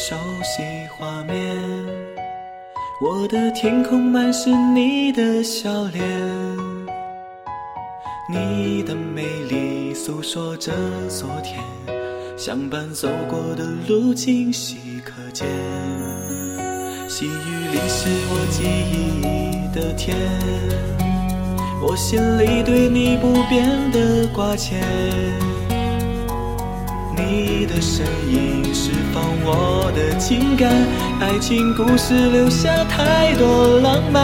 熟悉画面，我的天空满是你的笑脸，你的美丽诉说着昨天，相伴走过的路今稀可见。细雨里是我记忆的甜，我心里对你不变的挂牵，你的身影释放我的情感，爱情故事留下太多浪漫，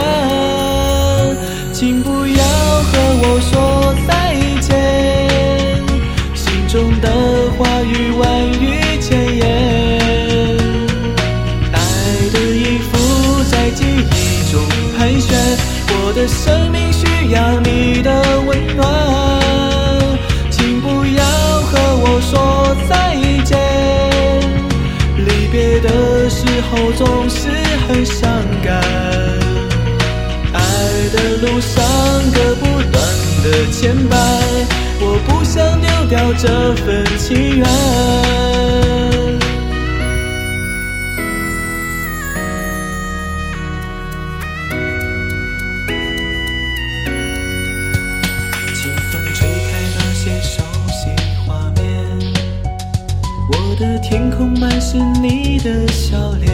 请不要和我说再见，心中的话语万语千言，爱的音符在记忆中盘旋，我的生命需要你的温暖，请不要和我说再见，离别的时候总是很伤感，爱的路上割不断的牵绊，我不想丢掉这份情缘。我的天空满是你的笑脸，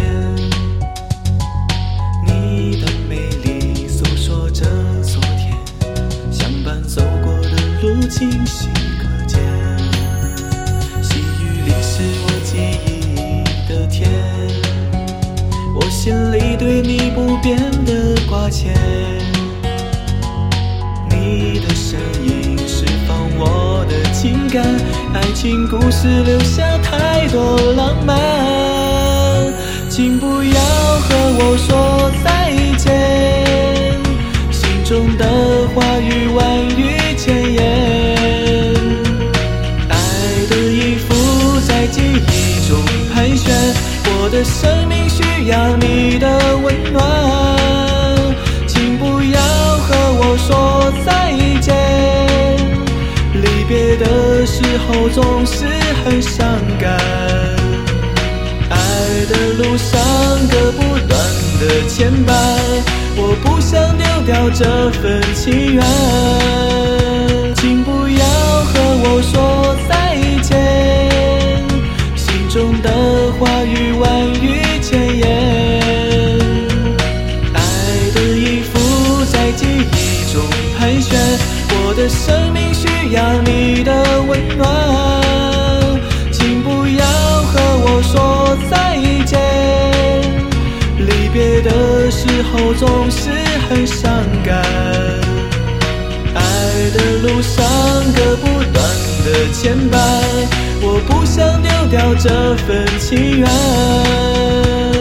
你的美丽诉说着昨天，相伴走过的路今稀可见。细雨里是我记忆的甜，我心里对你不变的挂牵，你的身影释放我的情感，爱情故事留下太多浪漫，请不要和我说再见，心中的话语万语千言，爱的音符在记忆中盘旋，我的生命需要你的温暖，请不要和我说再见，离别的时候总是很伤感，爱的路上割不断的牵绊，我不想丢掉这份情缘，请不要和我说再见，心中的话语万语千言，爱的音符在记忆中盘旋，我的生命需要你的温暖，请不要和我说再见，离别的时候总是很伤感，爱的路上割不断的牵绊，我不想丢掉这份情缘。